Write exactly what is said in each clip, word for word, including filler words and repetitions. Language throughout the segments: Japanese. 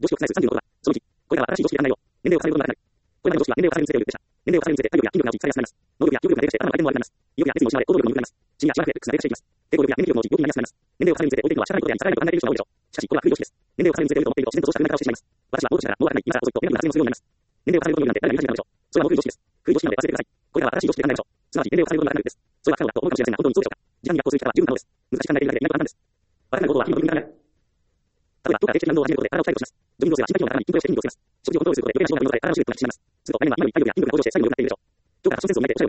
常識を覆すさんじゅうのことは、その日、これらは新しい常識ではないよ。年齢を重ねることがなくなる。これらの常識は年齢を重ねるにつれて有力でした。年齢を重ねるにつれて体力や筋力が落ち、疲れやすくなります。能力や記憶力が低下して頭の回転も悪くなります。意欲や熱意も失われ、行動力も鈍くなります。死にや力が増え、苦痛が低下していきます。抵抗力や免疫力も落ち、病気になりやすくなります。年齢を重ねるにつれて置いているのは社会のことや逆らえることが考えている人が多いでしょう。しかし、これは古い常識です。年齢を重ねるにつれて老いると思っていると自然とそうした考え方をしてしまいます。私はもう年からもうがない、今から遅いと免疫が発生するようになります。年齢を重ねることによって誰が言い始めたのでしょう。それはもう古い常識です。古い常識なので忘れてください。これらは新しい常識ではないでしょう。すなわち年齢を重ねることがなくなるです。それは不可能だと思うかもしれませんが、本当にそうでしょうか。時間に逆行する力は十分可能です。難しく考えているだけで意外と簡単です。わからないことは君の分からない。例えば、どこか定期的な運動を始めることで体を鍛えるとします。ジョギングをすれば心拍機能が高まり、筋トレをして筋肉をつけます。食事をコントロールすることで、余計な脂肪が脳内で体の収力となってしまいます。すると、来年は今より体力や筋力が向上して最後に良くなっているでしょう。今日からファッションセンスを磨いておしゃれを学ぶとします。髪を伸ばしたり、自分に合った服を選んだりします。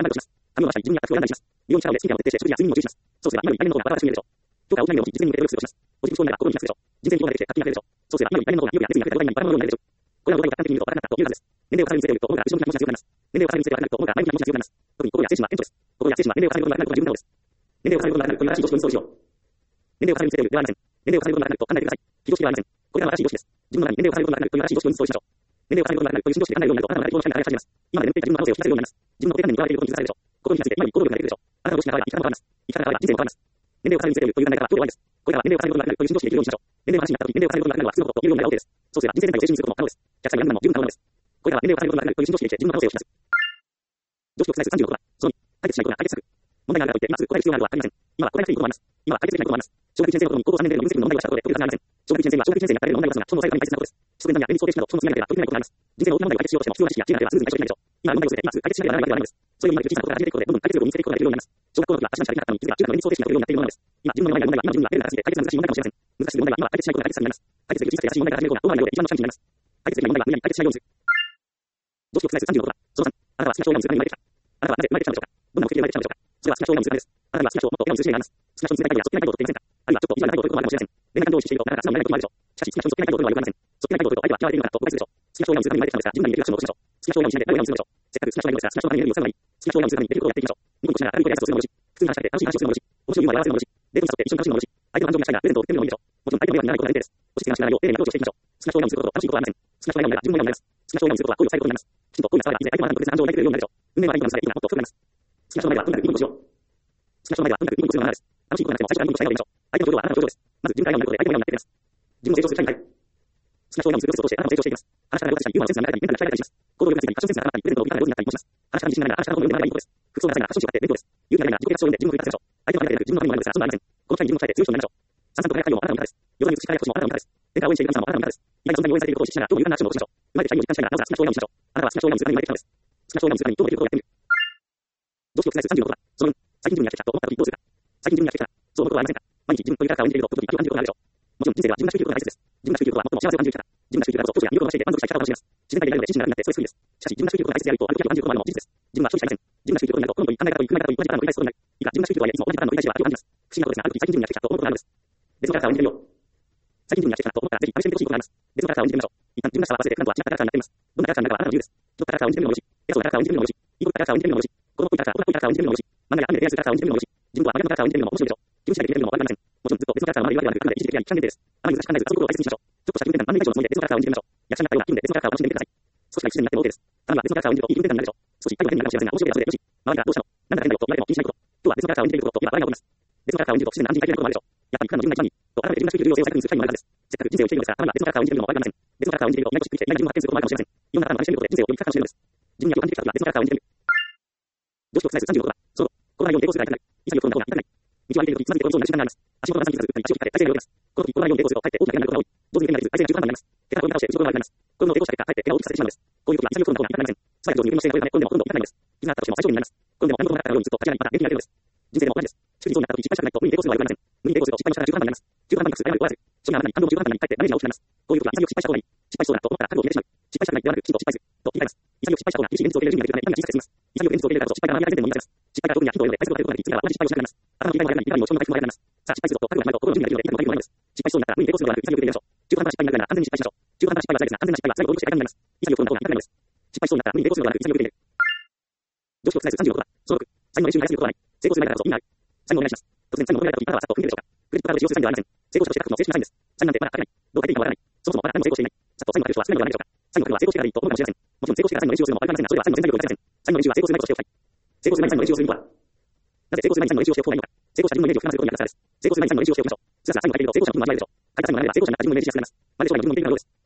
病気をしたり、自分に合った服を選んだりします。そうすれば今より来年の方がバラバラして見えるでしょう。そうすれば今より来年の方がバラバラして見えるでしょう。今日から大人になるとき、実践に向けて努力するとします。ご自分の将来が心に満ちますでしょう。人生に希望が出てきて、活気が出るでしょう。そうすれば今より来年の方が意欲や熱意が増えて、大人にバラバラになるでしょう。これらの動画を客観的に見ると分からなかったというはずです。年齢を重ねるにつれていると、脳が後ろ向きな気持ちが強くなります。年齢を重ねるにつれて分からなくと、脳が前向きな気持ちが強くなります。特に心や精神は顕著です。心や精神は年齢を重ねることがなくなることが十分なのです。年齢を重ねることがなくなるという新しい常識をインストールしよう。年齢を重ねるにつれているではありません。年齢を重ねることがなくなると考えてください。非常識ではありません。これらは新しい常識です。自分の中に年齢を重ねることがなくなるという新しい常識をインストールしましょう。年齢を重ねることがなくなるという新常識で考えるようになると、あなたの中でこの社会が始まります。今まで眠っていた自分の可能性を引き出せるようになります。自分の固定観念にとらわれていることに気づかされるでしょう。心に気づいて今より行動力が出てくるでしょう。あなたの常識の中では生き方も変わります。生き方が変われば人生も変わります。年齢を重ねるにつれているという考え方は今日で終わりです。これらは年齢を重ねることがなくなるという新常識で生きるようにしましょう。年齢が話になったとき、年齢を重ねることがなくなるのは普通のことと言えるようになれば OK です。そうすれば人生全体を精神にすることも可能です。逆さにやるのも十分可能です。これらは年齢を重ねることがなくなるという新常識で生きて自分の可能性を引き出す。常識を覆すさんじゅうのことは、そのに、解決しないことが解決策。問題があるからといって今すぐ答える必要があるとは限りません。今は答えなくていいこともあります。今は解決できないこともあります。小学いちねん生の頃に高校さんねん生の分析の問題をしたことで解決がありません。小学いちねん生には小学いちねん生にあったレベルの問題がありますが、その際が大切なことです。基礎点や連立方程式など、その次がなければ取り組めないことがあります。人生の大きな問題を解決しようとしても、必要な知識や知恵がなければすぐに解消できないでしょう。今問題をすべて今すぐ解決しなければならないわけではないのです。それよりも小さなことから始めていくことで、どんどん解決力を身につけていくことができるようになります。小学校の時は確かにしかできなかったのに、気づけば中学の連立方程式が解けるようになっているものです。今自分の目の前にある問題が今自分がレベルが高すぎて解決が難しい問題かもしれません。難しい問題は今は解決しないことが解決策になります。解決できる小さく優しい問題から始めることが大人のようで一番のチャレンジになります。解決できない問題は無理やり解決しないようにする。常識を覆すさんじゅうのことは、そのさん、あなたは好きな将棋が難しい前できた。あなたはなぜ前できたのでしょうか。どんな目的で前できたのでしょうか。それは好きな将棋が難しいです。あなたには好きな将をもっと選ぶ数字になります。好きな人についていやそっけない態度をとっていませんか。あるいはちょっと意地悪な態度をとることもあるかもしれません。恋愛感情を意識しているとあなたが素直になれないこともあるでしょう。しかし好きな人にそっけない態度をとるのはよくありません。そっけない態度をとると相手は嫌われているのかと誤解するでしょう。好きな将が難しい前できたのですが、自分なりにできるアクションを起こしましょう。好きな将が失って誰を失うでしょう。せっかく好きな将がいるのですが、好きな将がないよりを最後に、好きな将が難しいできることをやっていきましょう。ニコニコしながら軽いことや挨拶をするのもよし、普通に話しかけて楽しい話をするのもよし、面白い夢をやらせるのもよし、デートに誘って一緒に楽しむのもよし、相手の感情にしたいがプレゼントを送ってみるのもいいでしょう。もちろん相手の迷惑にならないことが大事です。押し付けがしないよう丁寧にアプローチをしていきましょう。好きな将がすることと楽しいことはありません。好きな将がないが自分のようになります。好きな将がすることは恋をされることになります。きちんと恋をさればいずれ相手もあなたの特別な感情を抱いてくれるようになるでしょう。運命の相手が結ばれ今もっと深くなります。好きな将の前ではとにかくいいことしよう。好きな人の前ではとにかくいいことするのがあなたです。楽しいことがなくても最初からいいことしたいのでいいでしょう。相手の表情はあなたの表情です。まず自分が笑顔になることで相手も笑顔になってくれます。自分も成長する力になる。好きな人をすることをしてあなたも成長していきます。話し方が確かにユーモアのセンスが見られたり、メンタルが鍛えられたりします。行動力がついたり、ファッションセンスが高まったり、プレゼントを送り方が上手になったりもします。話し方に自信がないなら話し方の本を読んでみればいいことです。服装がダサいならファッション誌を買って勉強です。勇気がないなら自己啓発書を読んで自分を奮い立たせましょう。相手の前でなく自分のためにもなるのですが、そんなのありません。この機会に自分を鍛えて強い人になりましょう。さんさんと輝く太陽もあなたの味方です。夜空に映し輝く星もあなたの味方です。電波を応援している神様もあなたの味方です。意外な存在に応援されていることを意識しながら、今日も勇敢なアクションを起こしましょう。生まれて太陽を実感したいなら、なおさら好きな将棋をしましょう。あなたは好きな将棋をするために生まれてきたのです。好きな将棋をするために今日もできることをやってみる。常識を覆すさんじゅうのことは、そのに、最近自分にやってきたと思った時どうするか。最近自分にやってきたら、そう思うことはありませんか。毎日自分というキャラクターを演じていると、時々感じることがあるでしょう。もちろん人生では自分らしく生きることが大切です。自分らしく生きることは最も幸せを感じる生き方。自分らしく生きるからこそ、長所や魅力を伸ばしていて満足した生き方を楽しめます。自然体でいられるので、自信がなくなってストレスフリーです。しかし、自分らしく生きることが大切であると、ある時は感じることもあるのも事実です。自分は勝利しかいません。自分らしく生きることになると、このといい考え方といい考え方といい同じパターンを繰り返すことになる。いいか、自分らしく生きるとはいえ、いつも同じパターンの繰り返しは悪を感じます。不思議なことですが、ある時最近自分にやってきたと思うことがあるのです。別のキャラクターを演じてみよう。最近自分にやってきたと思ったら、ぜひ試してみてほしいことがあります。別のキャラクターを演じてみましょう。一旦自分らしさは忘れて、普段とは違ったキャラクターになっています。どんなキャラクターになるかはあなたの自由です。ちょっとキャラクターを演じてみるのもよし、偉そうなキャラクターを演じてみるのもよし、いいことキャラクターを演じてみるのもよし、子供っぽいキャラクター、大人っぽいキャラクターを演じてみるのもよし、漫画やアニメで恋愛するキャラクターを演じてみるのもよし、自分とは真逆のキャラクターを演じてみるのも面白いでしょう。自分次第で決めるのもわかりません。もちろんずっと別のキャラクターのままで言われるわけではなく、あくまで一時的な期間限定です。あまり難しく考えず、家族を大切にしましょう。ちょっとした気分転換、何年以上のつもりで別のキャラクターを演じてみましょう。役者になったような気分で別のキャラクターを楽しんでみてください。少しが一瞬になっても OK です。たまには別のキャラクターを演じるといい気分転換になるでしょう。少し愛が変になるかもしれませんが、面白いで後でよし。周りがどうしたのなんだか変だよと言われても気にしないこと。今日は別のキャラクターを演じていることと今笑いが起こります。別のキャラクターを演じると不自然な安心体験なこともあるでしょう。やっぱり普段の自分が一番にと改めて自分らしく生きる重要性を再確認する機会にもなるはずです。せっかく人生を生きているのですが、たまには別のキャラクターを演じてみるのも悪くありません。別のキャラクターを演じていると意外としっくりきて意外な自分を発見することもあるかもしれません。いろんなパターンを真似してみることで人生をより深く楽しめるのです。自分によく感じてきたことは別のキャラクターを演じてみる。常識を覆すさんじゅうのことは、そのこの内容に抵抗するが痛くなる。潔く飛んだ方が痛くない。道を歩いているとき、つまずいて転びそうになる瞬間があります。足元がまさに傷つく、足を引っ張って体勢が動きます。この時、この内容に抵抗すると、かえって大きな怪我になることが多い。同時に怪我が出ず、体勢が中途半端になります。手から転んだ倒して、後ろ側になります。こういうのを抵抗した結果、かえって怪我を大きくさせてしまうのです。こういう時は潔く飛んだ方が痛くなりません。最後に自分の姿勢が上に転んでもほとんど痛くないのです。傷があったとしても最小限になります。転んでも何事もなかったかのようにずっと立ち上がり、また元気になれるのです。人生でも同じです。失利そうになった時、失敗したくないと無理に抵抗するのは良くありません。無理に抵抗すると失敗もしたら中途半端になります。中途半端にすると誤らず、そんなあなたに感動も中途半端にかえってダメージが大きくなります。こういう時は潔く失敗した方がいい。失敗しそうだと思ったら覚悟を決めてしまう。失敗したくないではなく、きちんと失敗する。と言い換えます。潔く失敗した方が厳しい現実を受け入れる準備ができるため、痛みが小さく済みます。潔く現実を受け入れるからこそ失敗から学びやすい点も見出せます。失敗から教訓やヒントを得るので、対策を立てることができ、次は同じ失敗をしなくなります。頭の切り替えがない、痛みも症状の回復も早くなります。さあ、失敗すると覚悟がないと心の準備ができるので、痛みも回復もないのです。失敗しそうになったら無理に抵抗するのではなく、潔く受け入れましょう。中途半端な失敗になるなら完全に失敗しましょう。中途半端な失敗は辛いですが、完全な失敗は最後を追い越して大変になります。潔く飛んだ方が痛くないのです。失敗しそうになったら無理に抵抗するのではなく、潔く受け入れる。常識を覆すさんじゅうのことは、そのろく、最後の練習に耐えすぎることはない。成功する前からこそ意味がある。サインをお願いします。突然サインを求められたとき、あなたはさっと踏んでいるでしょうか。クレジットカードで使用するサインではありません。成功者として書くの正式なサインです。サインなんてまだ書けない。どう書いていいかわからない。そもそもまだ何も成功していない。さっとサインを書く人は少ないのではないでしょうか。サインを書くのは成功してからでいいと思うかもしれません。もちろん成功してからサインの練習をするのも悪くありませんが、それはサインの全体力を出せません。サインの練習は成功する前としておきたい。成功する前にサインの練習をするとは、なぜ成功する前にサインの練習をしておく方がいいのか。成功した自分のイメージを膨らませることに役立つからです。成功する前にサインの練習をしておきましょう。すらすらサインを書いていると成功者の自分の前でしょう。書いたサインを書いていると成功者になった自分のイメージしやすくなります。真似将来の自分の見ているからどうです。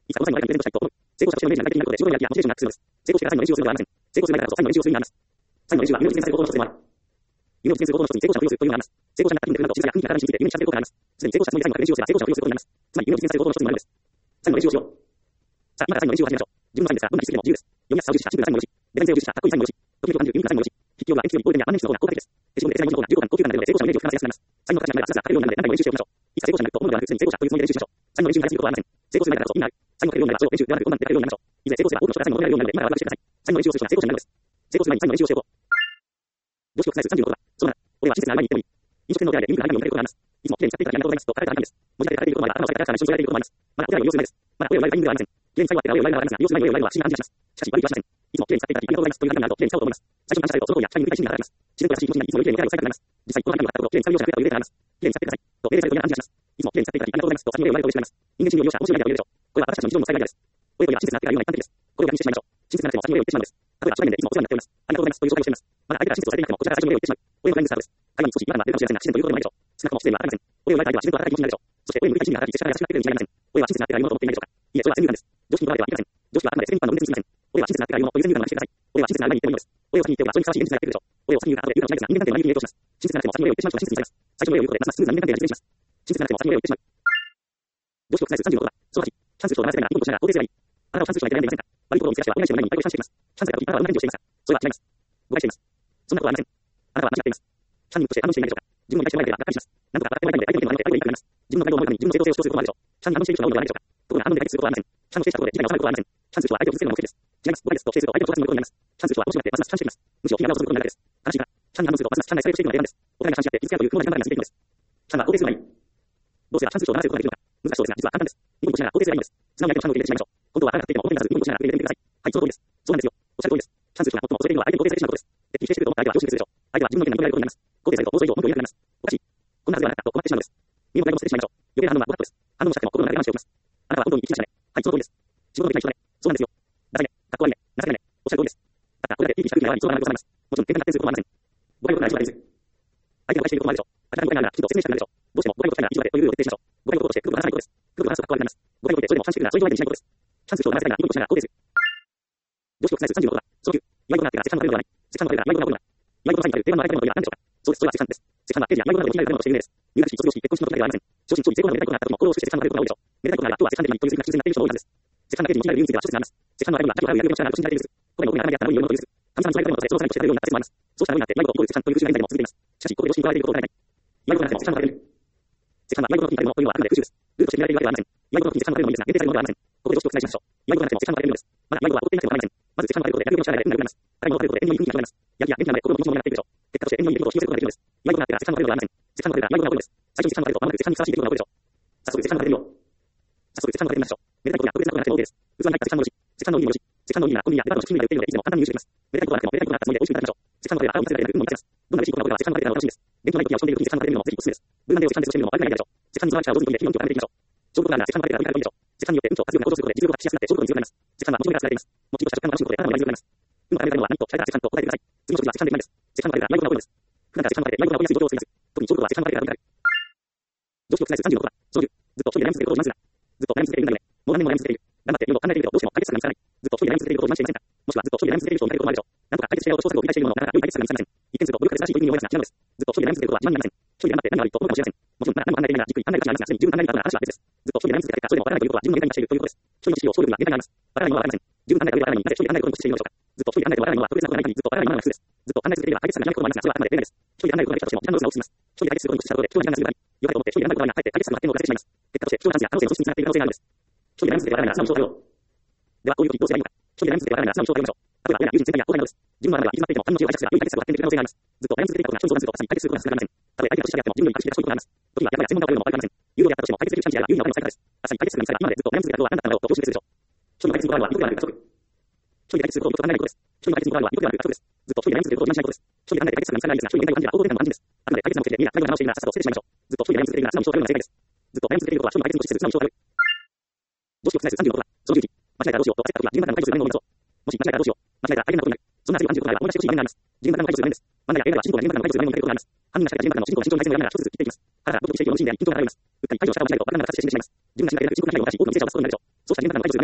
いつかごさいの間にプレゼントしたいと思う。成功したとしても明示が具体的になることで仕事のやる気やモチベーションが崩れるのです。成功してから最後の練習をするのではありません。成功する前からこそ最後の練習をする意味があります。最後の練習は夢を実現させる行動の一つでもある。夢を実現する行動の一つに成功者を扶養するというのがあります。成功者になった気分でなると、実は役に立たない信じて夢に近づくことがあります。すでに成功したつもりでないのから練習をすれば成功者を扶養することになります。つまり夢を実現させる行動の一つになるのです。最後の練習をしよう。さあ、今から最後の練習を始めましょう。自分のサインですが、どんなに好きでも自由です。読みやすさを重視したシンプルな最後の練習。デザイン性を重視したかっこいい最後の練習。時々感じる意味が最後の練習。筆記用具は鉛筆よりボールペンや万年筆の方が効果的です。消しゴムでデザイン文字の方がじゅうごばん高級感が出るので成功者のイメージを膨らませやすくなります。サインの形が長く書けるようになるので何回も練習しておきましょう。いつか成功者になると思うのではなく、すでに成功者というつもりで練習しましょう。サインの練習に対することはありません。成功する前からこそ意味がある。サインを書けるようになれば超練習ではなく本番で書けるようになりましょう。いずれ成功すれば多くの人がサインを求められるようになるので今からワクワクしてください。サインの練習をする人が成功者になるのです。成功する前にサインの練習をしておこう。上司を覆すさんじゅうろくだ。そうだ。俺は親切な相手に言ってもいい。飲食店のお手洗いでリンクの相手に呼ばれることがあります。いつも綺麗に使っていただきありがとうございますと書かれてあるんです。文字だけで書かれていることもあれば頭を使ってから一緒に添えられていることもあります。まだお手洗いを利用する前です。まだお手洗いを利用するタイミングではありません。綺麗に最後は手洗いを言われるのはありますが、利用する前にお手洗いを言われるのは不思議な感じがします。しかし悪い気はしません。いつも綺麗に使っていただきありがとうございますという感じになると綺麗に使おうと思います。最初に感謝されるとその通りや機械に繰り返しになられます。自然と優しい気持ちになりいつもより綺麗にお手洗いを使いたくなります。実際この中にはったことを綺麗に使う利用者が増えたという例があります。綺麗に使ってください。と命令されると嫌な感じがします。いつも綺麗に使っていただきありがとうございますと先ほど言われると嬉しくなります。人間心理を利用した面白いアイデアを言うでしょう。これは私たちの日常の使い方です。親子には親切な手が言うのが一般的です。これを逆にしてしまいましょう。親切な手も先ほど言ってしまうんです。例えば初対面でいつもお世話になっております。ありがとうございますという紹介をしています。まだ相手から親切をされていなくてもこちらが最初の例を言ってしまう。親のフライングスタートです。会話に少し違和感が出るかもしれませんが自然ということでもないでしょう。少なくとも失礼はありません。親を言われた相手は自然と温かい気持ちになるでしょう。そして親に繰り返し意味が働きして力が優しくなっているに違いありません。親は親切な手が言うものと思っていないでしょうか。いいえ、それは先入観です。常識にとらわれてはいけません。常識はあくまで先入観の運転に過ぎません。親は親切な手が言うものという先入観をしてください。親は親切な相手に言ってもいいのです。親を先に言っておけばそれにふさわしい現実がやってくるでしょう。親を先に言うが後で言うかもしれないですが人間関係の内容に影響します。親切な手も先に例を言ってしまう人が親切にされます。最初の例を言うことでますますスムーズな人間関係が実現します。親切な手も先に例を言ってしまう。常識を覆すさんじゅうろくだ。そのはち、チャンスルと話せないが、いいことしながら肯定すればいい。あなたはチャンスルとは言っていませんか。悪いことを見つけ出しては同じ人の前にいっぱいをチャンスしています。チャンスが来た時あなたはどんな返事をしていますか。それは違います。誤解しています。そんなことはありません。あなたは間違っています。犯人として反論していないでしょうか。自分の対して前ではがっかりします。なんとか戦ってもらいたいので相手の意見は相手の言い方になります。自分の態度を守るために自分の正当性を主張することもあるでしょう。チャンに反論している人が多いのではないでしょうか。ところが反論で解決することはありません。チャンのしていたところで事態が収まることはありません。チャンスルとは相手を傷つけるのが目的です。違います。誤解ですと否定すると相手を挑発することになります。チャンスルとは面白くてますますチャンしています。むしろ被害を起こすことになるだけです。話がチャンに反論するとますますチャン内されるしているのが定番です。お互いがチャンし合って傷つけ合うという不毛な時間が続いているのです。チャンは肯定するがいい。どうすればチャンスルと話せることができるのか。難しそうですが実は簡単です。ニコニコしながら肯定すればいいのです。素直に相手のチャンを受け入れてしまいましょう。本当はあなたが勝手にも元にならずニコニコしながら受け入れてみてください。はい、その通りです。そうなんですよ。おっしゃる通りです。チャンスルとは最も恐れているのは相手に肯定されてしまうことです。徹底していると思った相手は常識するでしょう。相手は自分の意見が認められることになります。肯定されると放送以上文句を言えなくなります。おかしい。こんなはずではなかったと困ってしまうのです。身も蓋も捨ててしまいましょう。余計な反応はご法度です。反応もしたくても心の中で我慢しておきます。あなたは本当に生きましたね。はい、その通りです。仕事のできない人ね。そうなんですよ。ダサいね。かっこ悪いね。情けないね。おっしゃる通りです。だからこれだけピーピーした空気が弱いに相談がございます。もちろん喧嘩に発展することもありません。誤解のことなら一度は相手の誤解していることもあるでしょう。明らかに誤解ならきちんと説明したくなるでしょう。どうしても誤解のことなら一度だけというルールを徹底しましょう。誤解のこととして空気を話さないことです。空気を話すとかっこ悪くなります。誤解のことでそれでもチャンスしてくるなそういう状態でしないことです。チャンスを話せないがニコニコしながら肯定する。常識を覆すさんじゅうろくだ。そのきゅう、祝い事があってセクハラの例ではない。セクハラの例が祝い事が起こるのは祝い事の際にある定番の相手のことが何でしょうか。そうです。それはセクハラです。セクハラは刑事や祝い事などの被害を受けるものとして有名です。入学式、卒業式、結婚式の時ではありません。昇進、調理、成功などめでたいことがあった時も心を尽くしてセクハラの例が多いでしょう。めでたいことならあとはセクハラでもいいという責任が必然になっている人も多いはずです。セクハラの刑事に被害を受けるでは諸説があります。セクハラの相手には邪気を払う役目をしながらと信じられているです。これも大きな頭にあったら良いものというです。神様の祝い事なのでその際にしてくれるようになった説もあります。そうしたらになって祝い事をイコールセクハラという風習が現在でも続いています。しかしここで良心に加えていることを疑いない。祝い事なくてもセクハラの例でセクハラは祝い事の日にされるものというのはあくまで不自由です。ルールとして見られているわけではありません。祝い事の日にセクハラの例でもいいですが限定されるものではありません。ここで常識を覆しましょう。祝い事なくてもセクハラの例でもいいのです。まだ祝い事は起こっていなくてもありません。まずセクハラの例で野球の力で運が良くなります。高いものを食べることで縁起のいい雰囲気が広がります。やる気や元気なので心の気持ちもなっていくでしょう。結果として縁のいい出来事を引き寄せることができるのです。祝い事があってからセクハラの例ではありません。セクハラの例が祝い事が起こるのです。最初にセクハラの例と間もなくセクハラにふさわしい出来事が起こるでしょう。早速セクハラの例で見よう。早速セクハラの例で見ましょう。めでたいことや特別なことがなくても OK です。器に入ったセクハラの文字。セクハラの意味の文字。セクハラの意味ならコンビニやデパートの食品類が売っているのでいつでも簡単に入手できます。めでたいことがなくてもめでたいことがあったつもりで美味しくいただきましょう。セクハラの例は腹を満たせるだけでなく運も満たせます。どんな嬉しいことが起こればセクハラの例なら楽しいです。勉強ない時や落ち込んでいる時にセクハラの例で見るのもぜひおすすめです。無難でをセクハラでしてみるのも悪くないでしょう。セクハラに座る力を上手に取り入れ気分を高めていきましょう。勝負があるならセクハラの例がいいでしょう。セクハラによって運と活力が向上することで実力が発揮しやすくなって勝負に強くなります。セクハラはモチベーターが使われています。もちろんした食感が楽しむことで体もやりづらくなります。運を高めたいのは何と聞かれたらセクハラと答えてください。次の食事はセクハラでないです。セクハラの例が祝い事が起こるのです。普段からセクハラの例で祝い事が起こりやすい状況を作ります。特に勝負はセクハラの例が運がある。常識を覆すさんじゅうろくだ。そのきゅう、ずっと一人で悩み続けることを自慢するな。ずっと悩み続けているんだよね。もう何年も悩み続けている。頑張っていろいろ考えてみるけどどうしても解決策が見つからない。ずっと一人で悩み続けていることを自慢していませんか。もしくはずっと一人で悩み続けている人を見かけることもあるでしょう。なんとか解決しようと試行錯誤を繰り返しているもののなかなか良い解決策が見つかりません。一見すると努力が正しいというふうに思いがちな違うのです。ずっと一人で悩み続けることは自慢になりません。一人で頑張って何が悪いと思うかもしれません。もちろん何も考えていないならじっくり考える価値がありますが、すでに十分考えていたのなら話は別です。ずっと一人で悩み続けた結果それでもわからないということは自分の限界に達しているということです。一人の知識を総力が限界があります。わからないものはありません。十分考えた上でわからないのになぜ一人で考えることに固執しているのでしょうか。ずっと一人で考えてわからないものは特別なことがない限りずっとわからないものが普通です。ずっと考え続けていれば解決策がないこともありますが、それはあくまで例外です。一人で考えることができたとしても時間のロスが多すぎます。一人で解決することに固執したことで人が時間が過ぎる場合、良かれと思って一人で考えることがかえって解決策の発展を遅らせてしまいます。結果として人のチャンスや可能性の喪失につながっている可能性があるのです。一人で悩み続けてわからないなら素直にそうよ。ではこういう時どうすればいいのか。一人で悩み続けてわからないなら素直にそういましょう。例えば親や友人先輩や後輩などです。自分の頭が行き詰まっていても他人の知を解決すれば良い解決策が発展できる可能性があります。ずっと悩み続けていたことが人に相談するとまさに解決することが進められません。たとえ相手が年下であっても自分より隠しているそういうことがあります。時にはやはり専門家を頼るのも悪くありません。有料であったとしても解決できるチャンスや優位なお金の使い方です。朝に解決策が見つかれば今までずっと悩み続けたことは何だったのだろうと常識でするでしょう。一人の解決することは良くなる約束。一人で解決することをずっと考えないことです。一人で解決することは良くなる約束です。ずっと一人で悩み続けることを自慢しないことです。一人で考えて解決策が見つからないんですが、一人で限界を感じれば行動できないのも安心です。あくまで解決策をつけてみんな考え直しているならさっさと捨ててしまいましょう。ずっと一人で悩み続けているなら素直にそうというのが正解です。ずっと悩み続けていることは一人の解決に固執せず素直にそうという。常識を覆すさんじゅうろくだ。そのじゅういち、間違えたらどうしようと焦った時は自分からの解決する何を思い出そう。もし間違えたらどうしよう。間違えたら大変なことになる。そんな強い感じることがあれば思い出してほしい場面があります。自分からの解決する場面です。漫画や映画では主人公が現場からの解決する何を見かけることがあります。犯人が仕掛けた現場からの主人公の心情に対戦をやりながら一つずつ切っていきます。ただドキドキしているようなシーンであり緊張が漂います。うっかり排除したかもしれないとバカながら達成してしまいます。自分がしなければ自己関係がおかしい多くの犠牲者を出すことになるでしょう。そうした現場からの解決する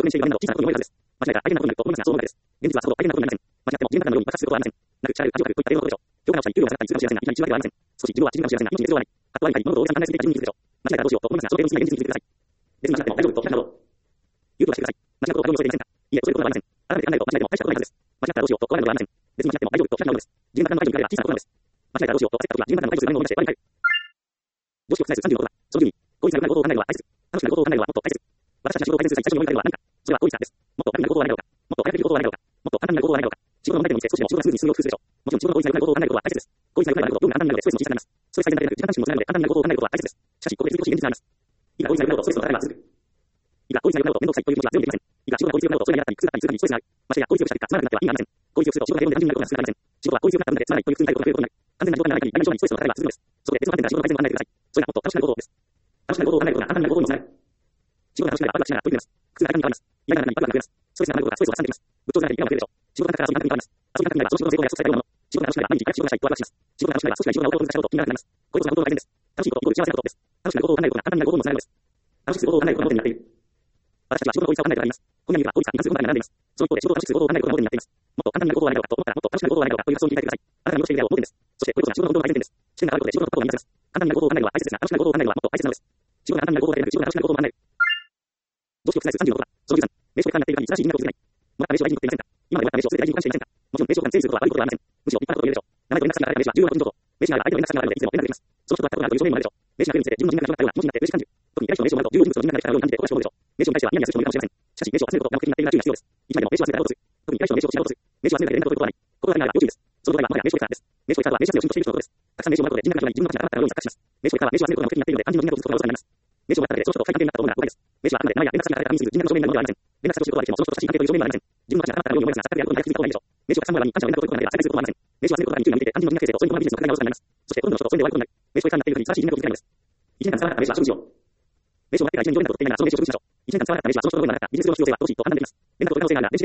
直面している場面など小さなことに思えるはずです。間違いが相手のことになると思いますが、そう思うからです。現実はさほど相手のことになりません。間違っても自分のように爆発することはありません。なく、力ある、恥をかくといった例のことでしょう。評価の下に給料を下がったり、数が幸せな、いきなり違うわけではありません。少し自分は自分かもしれませんが、命に別状はない。かっこ悪いかに物事を大きく考えすぎていた自分に気づくでしょう。間違いがどうしようと思いますが、その例の次に現実に気づいてください。別に間違っても大丈夫と開くなど。言うことはしてください。間違ったことはどうもしていませんか？いえ、そういうことはありません。改めて考えると間違っても大したことないはずです。間違ったらどうしようと怖いのではありません。別に間違っても大丈夫と開くなどです。自分が考えるのが小さなことなのです。間違ったらどうしようと焦った時は自分が考える場面を思い出して我に返る。常識を覆すさんじゅうのことは、そのじゅうに、効率なくなることを考えるのは大切。楽しくなることを考えるのはもっと大切。私たちが仕事を改善する際に最初に思い浮かべるのは何か。それは効率化です。もっと楽になることはないだろうか。もっと早くできることはないだろうか。もっと簡単になることはないだろうか。仕事の問題でも見て少しでも仕事がスムーズに進むよう工夫するでしょう。もちろん仕事の効率なくなることを考えることは大切です。効率なくなることを運が簡単になるのでストレスも小さくなります。ストレス改善だけでなく時間短縮もつながるので簡単になることを考えることは大切です。しかし、ここで次少し現実があります。いくら効率なくなるとストレスの高まりは続く。いくら効率なくなると面倒くさいという気持ちはゼロにできません。いくら仕事が効率よくなるとそういうのになったり苦痛だったり通過にストレスがある。ましてや効率よくした結果つまらなくなっては意味がありません。効率よくすると仕事が平穏で単純になることが少なくなりません。仕事は効率よくなったのでつまらないという苦痛になることが増えることになる。完全な仕事がない限り何も将来にストレスの高まりは続くのです。そこで別の観点から仕事の改善を考えてください。それがもっと楽しくなることです。楽しくなることを考えることが簡単になることにもつながる。仕事が楽しくなればワクワクしながら取り組めます。苦痛が簡単に変わります。嫌な中にワクワクが増えます。ストレスが溜まることがストレスを重ねていきます。仏頂面にいくらも増えるでしょう。仕事が楽しくなれば遊びが楽に変わります。遊びが楽になればその仕事の成功やその成功が仕事が楽しくなれば毎日早く仕事がしたいとワクワクします。仕事が楽しくなれば少しが仕事が多く難しいこと気にならなくなります。これこそがことの改善です。楽しいことイコール幸せなことです。楽しくなることを考えることが簡単になることにもつながるのです。楽しくすることを考えることがモデルになっている。私たちは仕事の効率化を考えております。このには効率化に関する問題が並んでいます。その一方で仕事を楽しくすることを考えることがモデルになっています。もっと簡単になることはないだろうかと思ったらもっと楽しくなることはないだろうかという発想に変えてください。あなたが見落としている例はモデルです。そしてこれこそが仕事の本当の改善点です。視点が変わることで仕事のパワーを見出せます。簡単になることを考えるのは大切ですが、楽しくなることを考えるのはもっと大切なのです。仕事が簡単になることだけでなく仕事が楽しくなることも考える。常識を覆すさんじゅうのことは、そのじゅうさん、名称で考えている限り正しい人間を気づけない。もらった名称は大事に持っていませんか？今までもらった名称を全て大事に保管していませんか？もちろん名称を完全に整理することは悪いことではありません。むしろ立派なことを言うでしょう。名前と連絡先が書かれた名詞は重要なことに情報。名詞があれば相手の連絡先があるのでいつでも連絡できます。その人と会ったことがあるという証明もあるでしょう。名詞が増えるにつれて自分の人格が広がったような気持ちになって嬉しく感じる。特に大人称名称があると重要人物の人格ができたように感じて後悔して思うでしょう。名称に対してはニヤニヤする人もいるかもしれません。しかし名称を集めることが目的になっているので注意が必要です。いつまでも名称を集めたらどうする。特に大人称名称を違うことする。名称を集めるだけで連絡を取ることはない。ここがないら要注意です。その場合はもはや名称以下です。名称以下は名詞集めを進行している人のことです。たくさん名称があることで人格が広がり自分の価値が上がったように錯覚します。名称以下は名称を集めることが目的になっているので単純な人格を作ることがおろそかになります。名称があっただけでその人と深い関係になったと思うのが誤解です。名称はあくまで名前や連絡先が書かれた紙にする人格の証明になるものではありません。連絡先を知ることができてもその人と親しい関係という証明になりません。自分の価値が上がったように思いますが錯覚であることに大切にした方がいいでしょう。名称がたくさんもらに感謝を連絡を取ることができれば錯覚することはありません。名称を集めることがに注意が向いていて単純な人格形成とそういうところのビジネスの課題がおろそかになります。そしてほとんどの人とそれで終わることになる。名称以下になっている限り正しい人格を築けないのです。いちねんかん使わなかった名称は処分しよう。名称が手が一年に上手なことを言っていながらその名称を処分しましょう。いちねんかん使わなかった名詞はその人のどうにならなかったビジネス上の必要性はどうしと判断できます。連絡を取る可能性があるが電子データにすればいいことです。電子データであれば物理的に持つ必要はないので安心して処分できるでしょう。思い切って名称を設定する必要はないので安心して処分できるでしょう。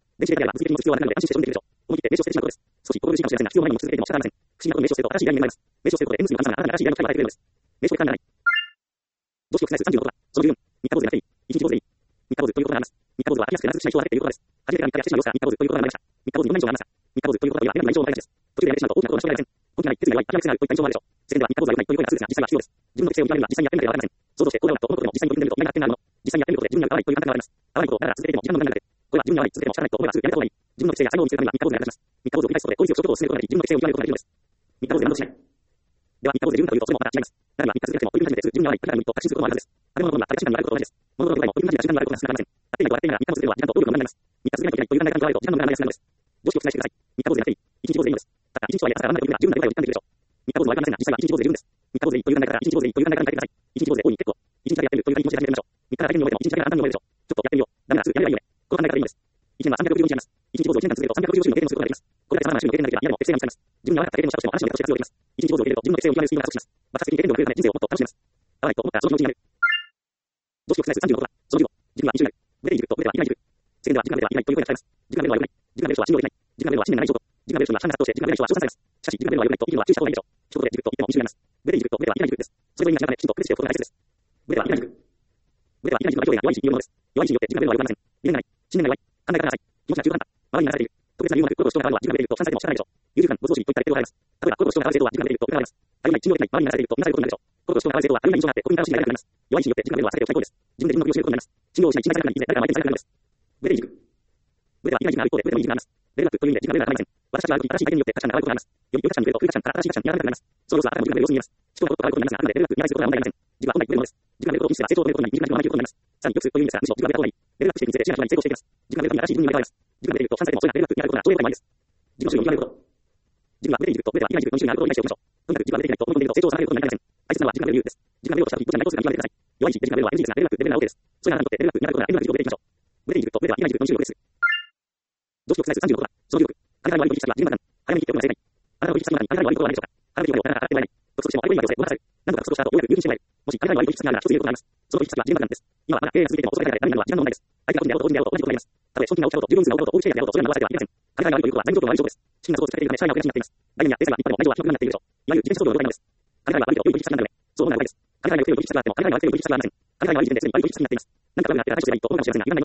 そして心苦しいかもしれませんが必要な前にも続けていても仕方ありません。必要なものに持つ必要が必要もなくなります。不思議なことに名称を設定と新しい依頼になります。名称を設定することで エム 数の神様が新しい依頼の機会を与えてくれるのです。名称を設定がない。常識を覆すさんじゅうのことは、そのじゅうよん、三日坊主でなくていい。一日坊主でいい。三日坊主ということがあります。三日坊主は飽きやすくならずしたい人を分けていることです。初めてが三日やしてしまいますが、三日坊主ということが生まれました。三日坊主にどんな印象がありますか？三日坊主ということは、いわゆる名称の大事です。途中でやめてしまうと大きなことが成し遂げられません。根気がない、決意が弱い、飽きやすくなるといった印象もあるでしょう。世間では三日坊主は良くないという声が続くが、実際は必要です。自分の適性を見極めるのは実際にやってみなければわかりません。想像してこうだろうと思うことでも実際に取り組んでみると意外な発見があるもの。実際にやってみることで自分に合わないという感覚があります。合わないことながら続けていても時間の無駄になるので、これは自分に合わない、続けても仕方ないと思えばすぐやめた方がいい。自分の適性や才能を見つけるためには三日坊主になります。三日坊主を繰り返すことで効率よく仕事を進めることができ、自分の適性を見極めることができるのです。三日坊主で何もしない。では三日坊主で十分かというとそれもまた違います。中には三日続けても取り組み始めてすぐ自分に合わない、だから無理と確信することもあるはずです。食べ物の中で確信感があることと同じです。物事の具合も取り組み始めた瞬間にあることが少なくありません。当てないと笑っていながら三日坊主では時間と労力の無駄になります。三日続けないといけないという考え方があると時間の無駄になりやすくなるのです。常識を伝えしてください。三日坊主でなくていい。一日坊主でいいのです。たった一日とはいえ朝から晩まで取り組めば十分な理解を掴んでいるでしょう。三日坊主はわかりませんが実際は一日坊主で十分です。三日坊主でいいという考えから一日坊主でいいという考え方に変えてください。一日坊主で大いに結構。一日だけやってみるという感じで始めてみましょう。三日だけに思えても一日だけ簡単に思えるでしょう。ちょっとやってみよう。ダメならすぐやめればいいよね。この考え方でいいのです。一年はさんびゃくろくじゅうごにちあります。一日坊主を一年間続けるとさんびゃくろくじゅう種類の経験をすることができます。これだけ様々な種類の経験ができれば嫌でも適性が見つかります。自分に合わなかった経験をしたとしても安心して活用できます。一日坊主を入れると自分の適性を見極めるスピードが加速します。爆発的に経験量が増えるため人生をもっと楽しめます。合わないと思ったらその気持ちになる。常識を覆すさんじゅうのことは、そのじゅうご、自分は一緒になる。ブレているとブレてはいけない。世間では自分がブレてはいけないという声が聞かれます。自分がブレるのは良くない。自分がブレる人は信用できない。自分がブレる人は信念がない証拠。自分がブレる人は社会が殺到して自分がブレる人は称賛されます。しかし自分がブレるのは良くないと生きるのは注意した方がいいでしょう。一言で自分と言っても一緒になります。ブレているとブレてはいけないです。それを意味がしながらきちんと区別しておくことが大切です。ブレてはいけない。ブレてはいけない人は弱いや弱い意志に言うものです。弱い意志によって自分がブレるのは良くありません。理念がない。信念が弱い。考え方が浅い。気持ちが中途半端。周りに流されている。特別な理由もなく、心と人が変わるのは自分がブレていると称賛されても仕方ないでしょう。優柔感、没同士といったレッテルを貼られます。例えば、心と人が変わる制度は自分がブレていると疑われます。あるいは信用できない、周りに流されていると見なされることになるでしょう。心と人が変わる制度はあるいは印象があって国民から信頼がなくなります。弱い意志によって自分がブレるのは避けておきたい行為です。自分で自分の首を絞めることになります。信用を失い信頼されなくなり、いずれ誰かが相手にされなくなるのです。ブレていく。ブレてはいけない時がある一方で、ブレてもいい時があります。ブレなくという意味で自分がブレなくなりません。私たちはある時、正しい相手によって価値観が変わることがあります。より良い価値観に触れると、古い価値観から新しい価値観にやらなくなります。その様子はあなたも自分がブレる様子に見えます。人のことがあることになりますが、あくまでブレなく見られることが問題ありません。自分は本来ブレるのです。自分がブレることを見せれば成長を止めることになり、自分が自分を甘いということになります。さらによくするという意味ですが、むしろ自分がブレた方がいい。ブレなくして見せて知らない人に成功していきます。自分がブレるために新しい自分に生まれ変わります。自分がブレると称賛されてもそれがブレなく見られることがそういうこともあります。自分の種類を見極めること。自分はブレているとブレてはいけない自分の種類があることを理解しておきましょう。とにかく自分はブレていないと思い込んでいると成長を収めることになりません。大切なのは自分がブレる理由です。自分がブレようとした時どちらにどうするか見極めてください。弱い意志で自分がブレるは エヌジー ですが、ブレなくブレるな OK です。それがあなたにとってブレなく見られることが エム なく自分をブレていきましょう。ブレているとブレてはいけない自分の種類をです。常識を覆すさんじゅうのことは、そのじゅうろく、金が悪いことにしたら自分が早めに言っておくのが正解。あなたの言いした金が悪いことはないでしょうか。あなたの言いした金が払ってもらえない。としても相手にはどうせごまかされる。何度か不足した後、ようやく入金してもらえる。もし金が悪いことにした金が一つ言えることがあります。その言いした金は自分がなんです。今はまだ経営が続いていても遅れてから何が時間の問題です。相手が個人であろうと個人であろうと同じことになります。たとえ賞金が起きたこと、従業員数が多いこと、大口契約であろうと、それらに合わせてはいけません。金が悪いということは何状況でも悪い状況です。資金が不足されているため社員がおかしになっています。来年や定数は日本でも内情は広くなっているでしょう。いわゆる自転車操業の状態なのです。金が悪いと良い取引先なので、そう思うのが悪いです。金が良くて良い取引先があっても、金が悪くて良い取引先がありません。金が悪い時点で全員悪い取引先になっています。何か悪くなって対処すればいいと思うかもしれませんが、言わないのです。